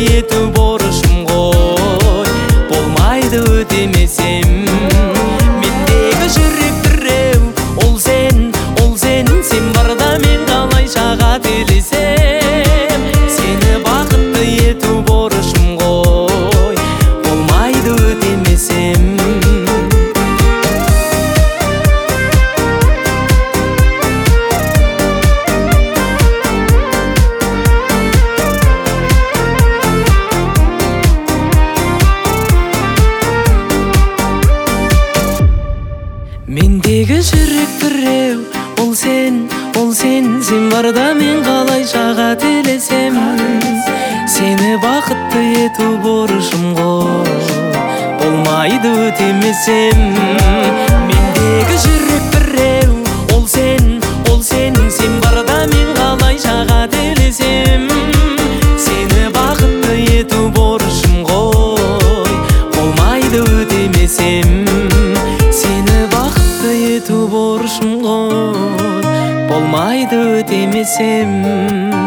ету борышым ғой, болмайды өтемесем. Мендегі жүрек біреу, ол сен, сен барда мен қалайшаға телесем. Сені бақытты ету борышым ғой, болмайды өтемесем. Мендегі жүрек біреу, ол сен, сен барда мен қалайшаға телесем. Сені бақытты ету борышым ғой, болмайды өтемесем. Мендегі жүрек біреу, ол сен, сен барда мен қалайшаға телесем. Сені бақытты ету борышым ғой, болмайды өтемесем. Ету борышым ғой, болмайды өтемесем.